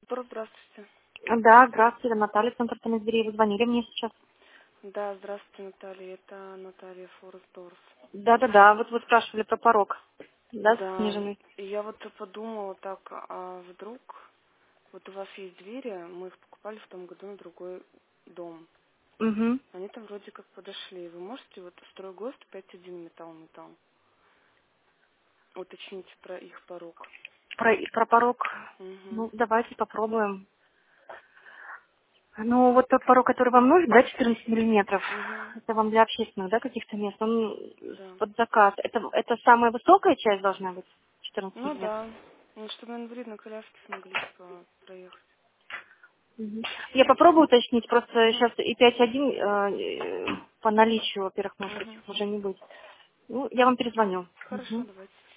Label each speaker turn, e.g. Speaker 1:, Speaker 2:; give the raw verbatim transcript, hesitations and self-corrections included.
Speaker 1: Здорово, здравствуйте.
Speaker 2: Да, здравствуйте, Наталья, центр Танисбери. Вы звонили мне сейчас.
Speaker 1: Да, здравствуйте, Наталья. Это Наталья Форсдорс.
Speaker 2: Да-да-да, вот вы спрашивали про порог. Да,
Speaker 1: Да,
Speaker 2: сниженный.
Speaker 1: и я вот подумала так, а вдруг вот у вас есть двери, мы их покупали в том году на другой дом.
Speaker 2: Угу.
Speaker 1: Они там вроде как подошли. Вы можете вот стройгост пять один металл-металл уточнить про их порог?
Speaker 2: Про, про порог.
Speaker 1: Угу.
Speaker 2: Ну, давайте попробуем. Ну, вот тот порог, который вам нужен, да, четырнадцать миллиметров,
Speaker 1: Угу.
Speaker 2: это вам для общественных, да, каких-то мест, он
Speaker 1: Да.
Speaker 2: под заказ. Это, это самая высокая часть должна быть, четырнадцать
Speaker 1: Ну
Speaker 2: миллиметров?
Speaker 1: да. Ну, чтобы на инвалидной коляске смогли типа проехать.
Speaker 2: Мгм. Я попробую уточнить, просто
Speaker 1: Угу.
Speaker 2: сейчас и пять один э, по наличию, во-первых, может быть,
Speaker 1: Угу.
Speaker 2: уже не быть. Ну, я вам перезвоню.
Speaker 1: Хорошо,
Speaker 2: Мгм.
Speaker 1: давайте.